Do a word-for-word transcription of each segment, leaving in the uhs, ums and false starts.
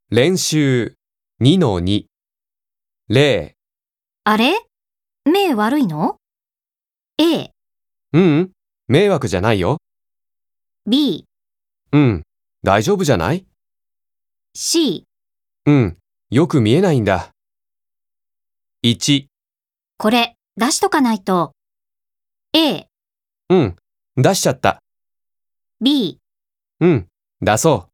練習 にのに。例。 あれ？目悪いの？ A、 ううん、迷惑じゃないよ。 B、 うん、大丈夫じゃない？ C。 うん、よく見えないんだ。いち。 これ、出しとかないと。A、 うん、出しちゃった。 B、 うん、出そ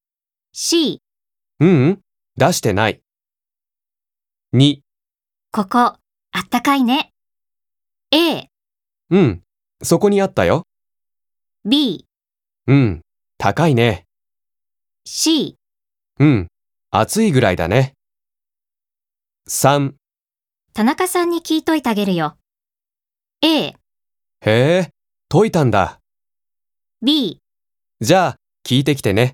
C。 う。ううん、出してない。に。 ここ、あったかいね。A、 うん、そこにあったよ。 B、 うん、高いね。 C。 うん、暑いぐらいだね。さん。 田中さんに聞いといてあげるよ。A、 へえ、解いたんだ。 B、 じゃあ、聞いてきてね。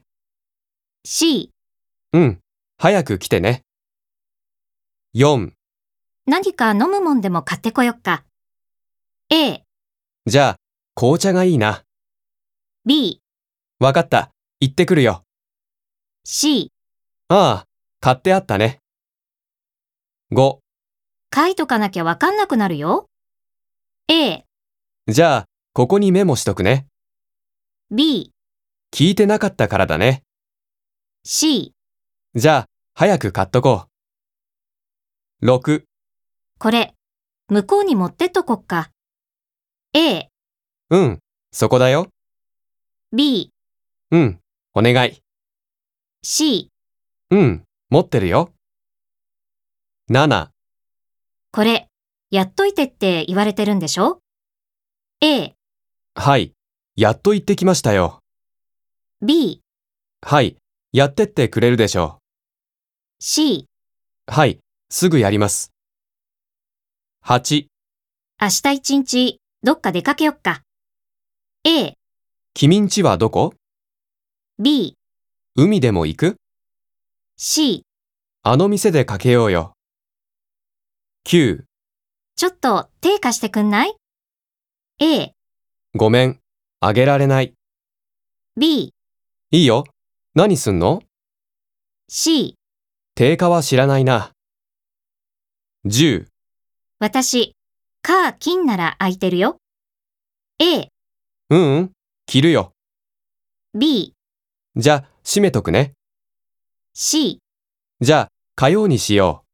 C。 うん、早く来てね。よん。 何か飲むもんでも買ってこよっか。A、 じゃあ、紅茶がいいな。 B、 わかった。行ってくるよ。 C。 ああ、買ってあったね。ご。 書いとかなきゃわかんなくなるよ。A、 じゃあ、ここにメモしとくね。 B、 聞いてなかったからだね。 C。 じゃあ、早く買っとこう。ろく。 これ、向こうに持ってっとこっか。A、 うん、そこだよ。 B、 うん、お願い。 C。 うん、持ってるよ。なな。 これ、やっといてって言われてるんでしょ？ A、 はい、やっと行ってきましたよ。 B、 はい、やってってくれるでしょ C。 う。はい、すぐやります。はち。 明日一日、どっか出かけよっか。A、 君んちはどこ？ B、 海でも行く？ C。 あの店でかけようよ。きゅう。 ちょっと手貸してくんない？ A、 ごめん、あげられない。 B、 いいよ。何すんの？ C。 定価は知らないな。じゅう。 私、カー金なら空いてるよ。A、 うんうん、着るよ。 B、 じゃ、閉めとくね。 C。 じゃあ、火曜にしよう。